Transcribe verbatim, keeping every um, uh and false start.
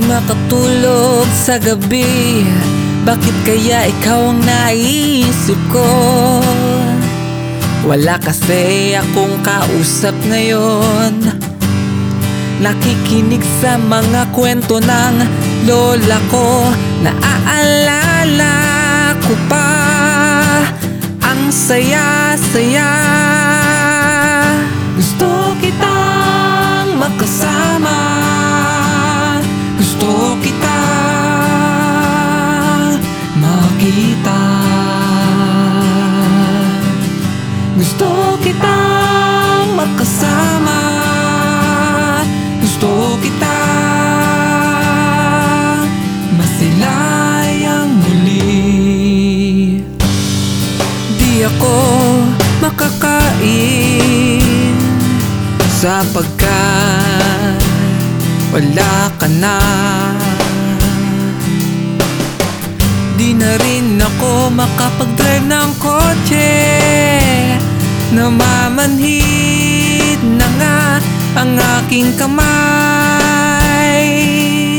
makatulog sa gabi. Bakit kaya ikaw ang naisip ko? Wala kasi akong kausap ngayon. Nakikinig sa mga kwento ng lola ko. Naaalala ko pa ang saya-saya. Gusto kitang makasama, gusto kitang makita, gusto kitang makasama, gusto kitang masilayang muli. Di ako makakain sapagkat wala ka na. Di na rin ako makapag-drive ng kotse. Namamanhid na nga ang aking kamay.